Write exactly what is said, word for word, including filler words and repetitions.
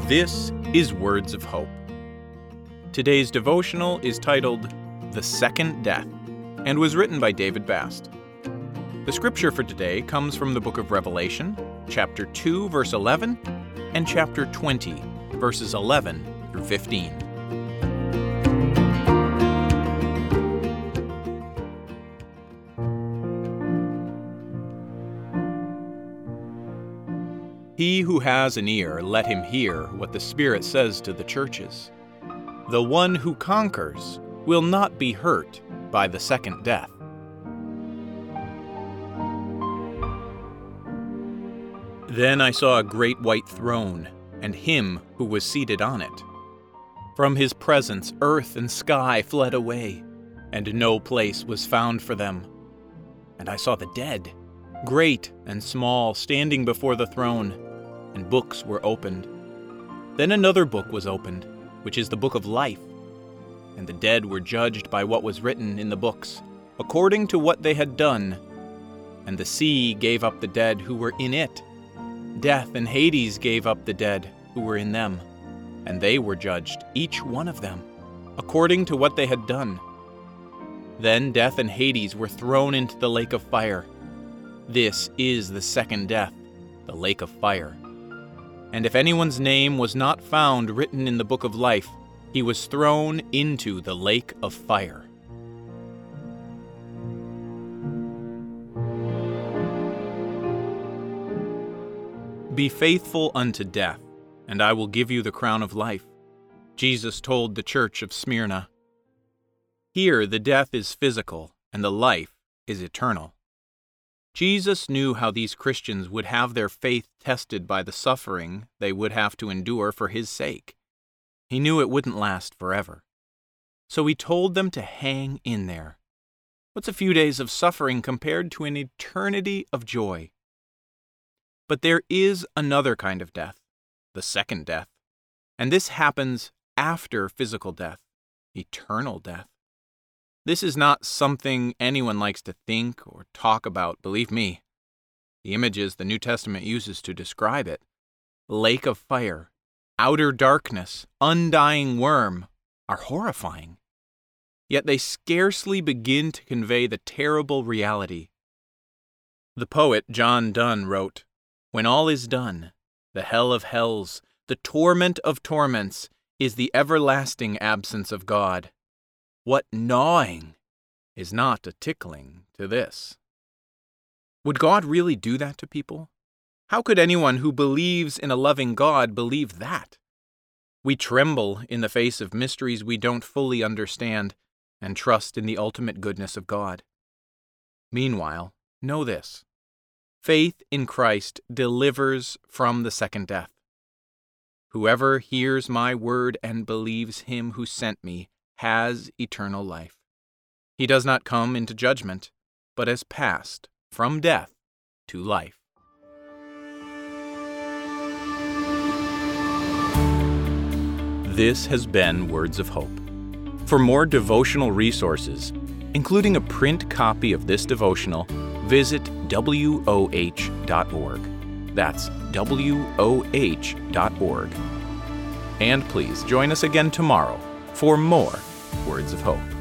This is Words of Hope. Today's devotional is titled The Second Death and was written by David Bast. The scripture for today comes from the book of Revelation, chapter two, verse eleven, and chapter twenty, verses eleven through fifteen. He who has an ear, let him hear what the Spirit says to the churches. The one who conquers will not be hurt by the second death. Then I saw a great white throne, and him who was seated on it. From his presence earth and sky fled away, and no place was found for them. And I saw the dead, great and small, standing before the throne, and books were opened. Then another book was opened, which is the book of life. And the dead were judged by what was written in the books, according to what they had done. And the sea gave up the dead who were in it. Death and Hades gave up the dead who were in them. And they were judged, each one of them, according to what they had done. Then death and Hades were thrown into the lake of fire. This is the second death, the lake of fire. And if anyone's name was not found written in the book of life, he was thrown into the lake of fire. Be faithful unto death, and I will give you the crown of life, Jesus told the church of Smyrna. Here the death is physical, and the life is eternal. Jesus knew how these Christians would have their faith tested by the suffering they would have to endure for his sake. He knew it wouldn't last forever. So he told them to hang in there. What's a few days of suffering compared to an eternity of joy? But there is another kind of death, the second death, and this happens after physical death, eternal death. This is not something anyone likes to think or talk about, believe me. The images the New Testament uses to describe it, lake of fire, outer darkness, undying worm, are horrifying. Yet they scarcely begin to convey the terrible reality. The poet John Donne wrote, "When all is done, the hell of hells, the torment of torments, is the everlasting absence of God. What gnawing is not a tickling to this." Would God really do that to people? How could anyone who believes in a loving God believe that? We tremble in the face of mysteries we don't fully understand and trust in the ultimate goodness of God. Meanwhile, know this: faith in Christ delivers from the second death. Whoever hears my word and believes him who sent me has eternal life. He does not come into judgment, but has passed from death to life. This has been Words of Hope. For more devotional resources, including a print copy of this devotional, visit W O H dot org. That's W O H dot org. And please join us again tomorrow for more Words of Hope.